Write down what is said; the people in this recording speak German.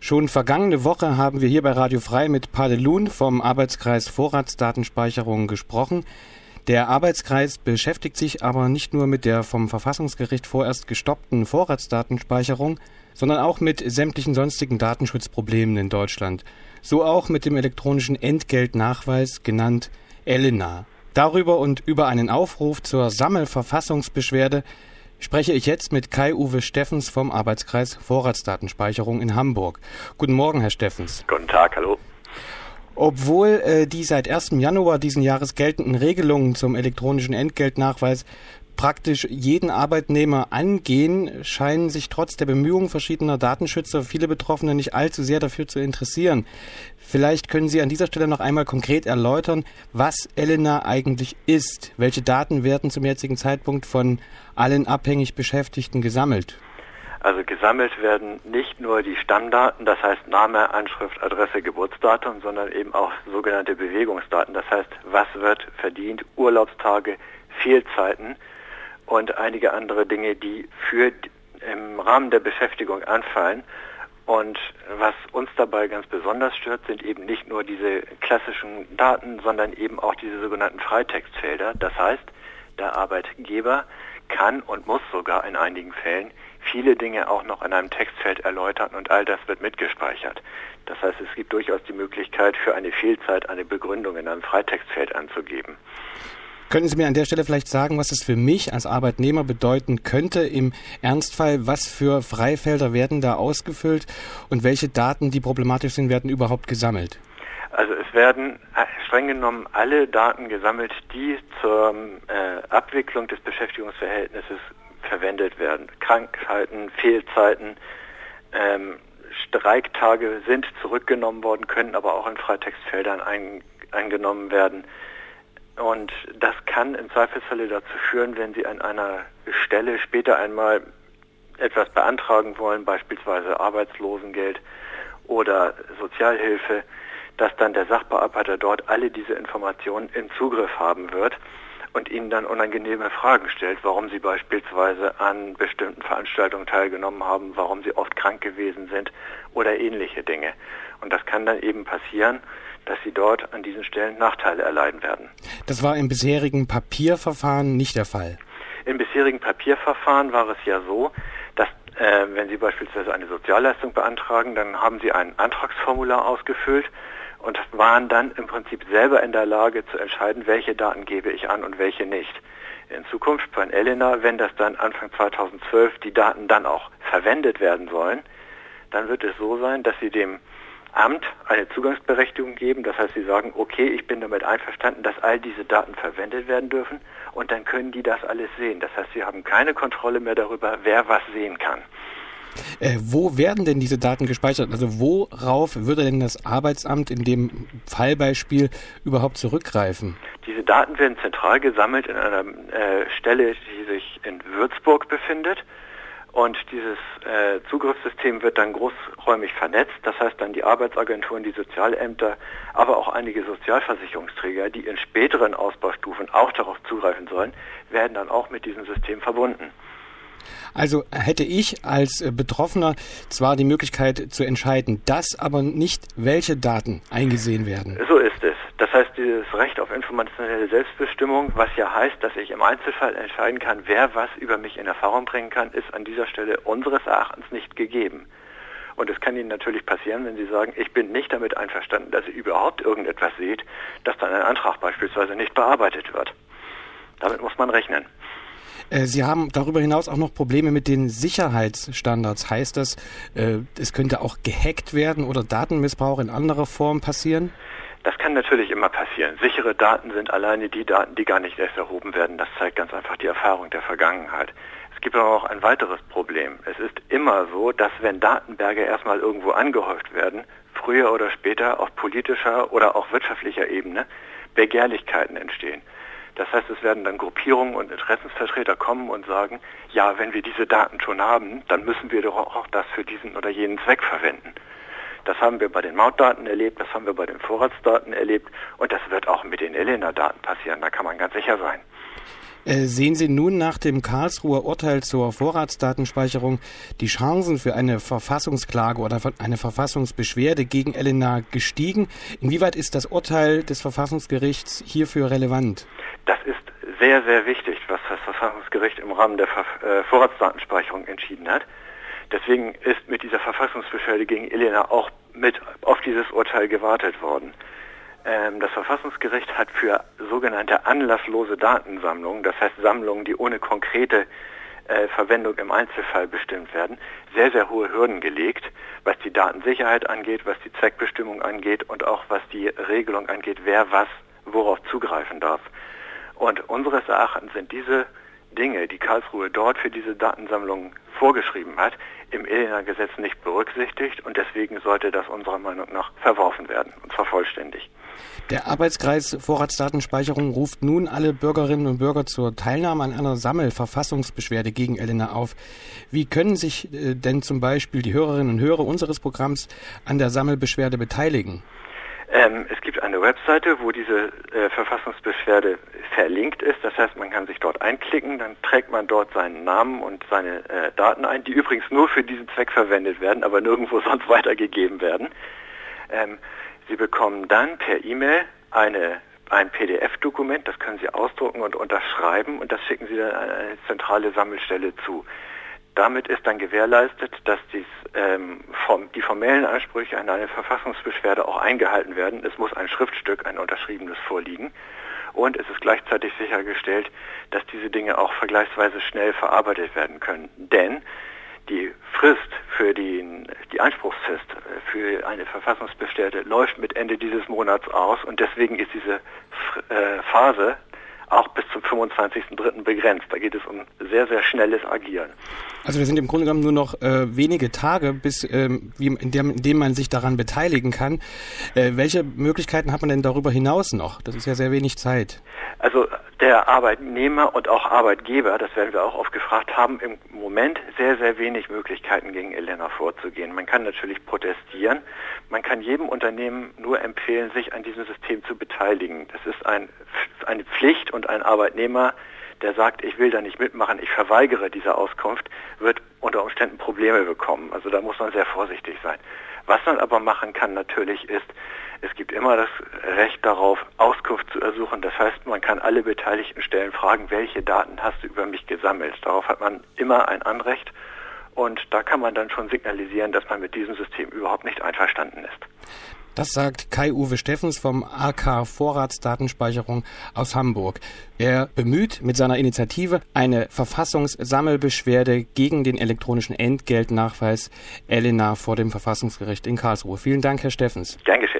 Schon vergangene Woche haben wir hier bei Radio Frei mit Padelun vom Arbeitskreis Vorratsdatenspeicherung gesprochen. Der Arbeitskreis beschäftigt sich aber nicht nur mit der vom Verfassungsgericht vorerst gestoppten Vorratsdatenspeicherung, sondern auch mit sämtlichen sonstigen Datenschutzproblemen in Deutschland. So auch mit dem elektronischen Entgeltnachweis, genannt ELENA. Darüber und über einen Aufruf zur Sammelverfassungsbeschwerde spreche ich jetzt mit Kai-Uwe Steffens vom Arbeitskreis Vorratsdatenspeicherung in Hamburg. Guten Morgen, Herr Steffens. Guten Tag, hallo. Obwohl die seit 1. Januar diesen Jahres geltenden Regelungen zum elektronischen Entgeltnachweis praktisch jeden Arbeitnehmer angehen, scheinen sich trotz der Bemühungen verschiedener Datenschützer viele Betroffene nicht allzu sehr dafür zu interessieren. Vielleicht können Sie an dieser Stelle noch einmal konkret erläutern, was ELENA eigentlich ist. Welche Daten werden zum jetzigen Zeitpunkt von allen abhängig Beschäftigten gesammelt? Also gesammelt werden nicht nur die Stammdaten, das heißt Name, Anschrift, Adresse, Geburtsdatum, sondern eben auch sogenannte Bewegungsdaten. Das heißt, was wird verdient, Urlaubstage, Fehlzeiten und einige andere Dinge, die im Rahmen der Beschäftigung anfallen. Und was uns dabei ganz besonders stört, sind eben nicht nur diese klassischen Daten, sondern eben auch diese sogenannten Freitextfelder. Das heißt, der Arbeitgeber kann und muss sogar in einigen Fällen viele Dinge auch noch in einem Textfeld erläutern und all das wird mitgespeichert. Das heißt, es gibt durchaus die Möglichkeit, für eine Fehlzeit eine Begründung in einem Freitextfeld anzugeben. Können Sie mir an der Stelle vielleicht sagen, was es für mich als Arbeitnehmer bedeuten könnte im Ernstfall? Was für Freifelder werden da ausgefüllt und welche Daten, die problematisch sind, werden überhaupt gesammelt? Also es werden streng genommen alle Daten gesammelt, die zur Abwicklung des Beschäftigungsverhältnisses verwendet werden. Krankheiten, Fehlzeiten, Streiktage sind zurückgenommen worden, können aber auch in Freitextfeldern eingenommen werden. Und das kann im Zweifelsfalle dazu führen, wenn Sie an einer Stelle später einmal etwas beantragen wollen, beispielsweise Arbeitslosengeld oder Sozialhilfe, dass dann der Sachbearbeiter dort alle diese Informationen im Zugriff haben wird und Ihnen dann unangenehme Fragen stellt, warum Sie beispielsweise an bestimmten Veranstaltungen teilgenommen haben, warum Sie oft krank gewesen sind oder ähnliche Dinge. Und das kann dann eben passieren, dass Sie dort an diesen Stellen Nachteile erleiden werden. Das war im bisherigen Papierverfahren nicht der Fall. Im bisherigen Papierverfahren war es ja so, dass wenn Sie beispielsweise eine Sozialleistung beantragen, dann haben Sie ein Antragsformular ausgefüllt und waren dann im Prinzip selber in der Lage zu entscheiden, welche Daten gebe ich an und welche nicht. In Zukunft bei ELENA, wenn das dann Anfang 2012 die Daten dann auch verwendet werden sollen, dann wird es so sein, dass Sie dem Amt eine Zugangsberechtigung geben. Das heißt, Sie sagen, okay, ich bin damit einverstanden, dass all diese Daten verwendet werden dürfen und dann können die das alles sehen. Das heißt, Sie haben keine Kontrolle mehr darüber, wer was sehen kann. Wo werden denn diese Daten gespeichert? Also worauf würde denn das Arbeitsamt in dem Fallbeispiel überhaupt zurückgreifen? Diese Daten werden zentral gesammelt in einer Stelle, die sich in Würzburg befindet. Und dieses Zugriffssystem wird dann großräumig vernetzt. Das heißt dann die Arbeitsagenturen, die Sozialämter, aber auch einige Sozialversicherungsträger, die in späteren Ausbaustufen auch darauf zugreifen sollen, werden dann auch mit diesem System verbunden. Also hätte ich als Betroffener zwar die Möglichkeit zu entscheiden, dass aber nicht welche Daten eingesehen werden. So ist es. Das heißt, dieses Recht auf informationelle Selbstbestimmung, was ja heißt, dass ich im Einzelfall entscheiden kann, wer was über mich in Erfahrung bringen kann, ist an dieser Stelle unseres Erachtens nicht gegeben. Und es kann Ihnen natürlich passieren, wenn Sie sagen, ich bin nicht damit einverstanden, dass ihr überhaupt irgendetwas seht, dass dann ein Antrag beispielsweise nicht bearbeitet wird. Damit muss man rechnen. Sie haben darüber hinaus auch noch Probleme mit den Sicherheitsstandards. Heißt das, es könnte auch gehackt werden oder Datenmissbrauch in anderer Form passieren? Das kann natürlich immer passieren. Sichere Daten sind alleine die Daten, die gar nicht erst erhoben werden. Das zeigt ganz einfach die Erfahrung der Vergangenheit. Es gibt aber auch ein weiteres Problem. Es ist immer so, dass wenn Datenberge erstmal irgendwo angehäuft werden, früher oder später auf politischer oder auch wirtschaftlicher Ebene Begehrlichkeiten entstehen. Das heißt, es werden dann Gruppierungen und Interessensvertreter kommen und sagen, ja, wenn wir diese Daten schon haben, dann müssen wir doch auch das für diesen oder jenen Zweck verwenden. Das haben wir bei den Mautdaten erlebt, das haben wir bei den Vorratsdaten erlebt und das wird auch mit den ELENA-Daten passieren, da kann man ganz sicher sein. Sehen Sie nun nach dem Karlsruher Urteil zur Vorratsdatenspeicherung die Chancen für eine Verfassungsklage oder eine Verfassungsbeschwerde gegen Elena gestiegen? Inwieweit ist das Urteil des Verfassungsgerichts hierfür relevant? Das ist sehr, sehr wichtig, was das Verfassungsgericht im Rahmen der Vorratsdatenspeicherung entschieden hat. Deswegen ist mit dieser Verfassungsbeschwerde gegen Elena auch mit auf dieses Urteil gewartet worden. Das Verfassungsgericht hat für sogenannte anlasslose Datensammlungen, das heißt Sammlungen, die ohne konkrete Verwendung im Einzelfall bestimmt werden, sehr, sehr hohe Hürden gelegt, was die Datensicherheit angeht, was die Zweckbestimmung angeht und auch was die Regelung angeht, wer was worauf zugreifen darf. Und unseres Erachtens sind diese Dinge, die Karlsruhe dort für diese Datensammlungen vorgeschrieben hat, im Elena-Gesetz nicht berücksichtigt und deswegen sollte das unserer Meinung nach verworfen werden, und zwar vollständig. Der Arbeitskreis Vorratsdatenspeicherung ruft nun alle Bürgerinnen und Bürger zur Teilnahme an einer Sammelverfassungsbeschwerde gegen Elena auf. Wie können sich denn zum Beispiel die Hörerinnen und Hörer unseres Programms an der Sammelbeschwerde beteiligen? Es gibt eine Webseite, wo diese Verfassungsbeschwerde verlinkt ist. Das heißt, man kann sich dort einklicken, dann trägt man dort seinen Namen und seine Daten ein, die übrigens nur für diesen Zweck verwendet werden, aber nirgendwo sonst weitergegeben werden. Sie bekommen dann per E-Mail ein PDF-Dokument, das können Sie ausdrucken und unterschreiben und das schicken Sie dann an eine zentrale Sammelstelle zu. Damit ist dann gewährleistet, dass die formellen Ansprüche an eine Verfassungsbeschwerde auch eingehalten werden. Es muss ein Schriftstück, ein unterschriebenes vorliegen. Und es ist gleichzeitig sichergestellt, dass diese Dinge auch vergleichsweise schnell verarbeitet werden können. Denn die Frist für die Einspruchsfrist für eine Verfassungsbeschwerde läuft mit Ende dieses Monats aus und deswegen ist diese Phase auch bis zum 25.03. begrenzt. Da geht es um sehr, sehr schnelles Agieren. Also wir sind im Grunde genommen nur noch wenige Tage, bis in dem man sich daran beteiligen kann. Welche Möglichkeiten hat man denn darüber hinaus noch? Das ist ja sehr wenig Zeit. Also der Arbeitnehmer und auch Arbeitgeber, das werden wir auch oft gefragt, haben im Moment sehr, sehr wenig Möglichkeiten, gegen Elena vorzugehen. Man kann natürlich protestieren. Man kann jedem Unternehmen nur empfehlen, sich an diesem System zu beteiligen. Das ist eine Pflicht und ein Arbeitnehmer, der sagt, ich will da nicht mitmachen, ich verweigere diese Auskunft, wird unter Umständen Probleme bekommen. Also da muss man sehr vorsichtig sein. Was man aber machen kann natürlich ist, es gibt immer das Recht darauf, Auskunft zu ersuchen. Das heißt, man kann alle beteiligten Stellen fragen, welche Daten hast du über mich gesammelt? Darauf hat man immer ein Anrecht und da kann man dann schon signalisieren, dass man mit diesem System überhaupt nicht einverstanden ist. Das sagt Kai-Uwe Steffens vom AK Vorratsdatenspeicherung aus Hamburg. Er bemüht mit seiner Initiative eine Verfassungssammelbeschwerde gegen den elektronischen Entgeltnachweis Elena vor dem Verfassungsgericht in Karlsruhe. Vielen Dank, Herr Steffens. Gern geschehen.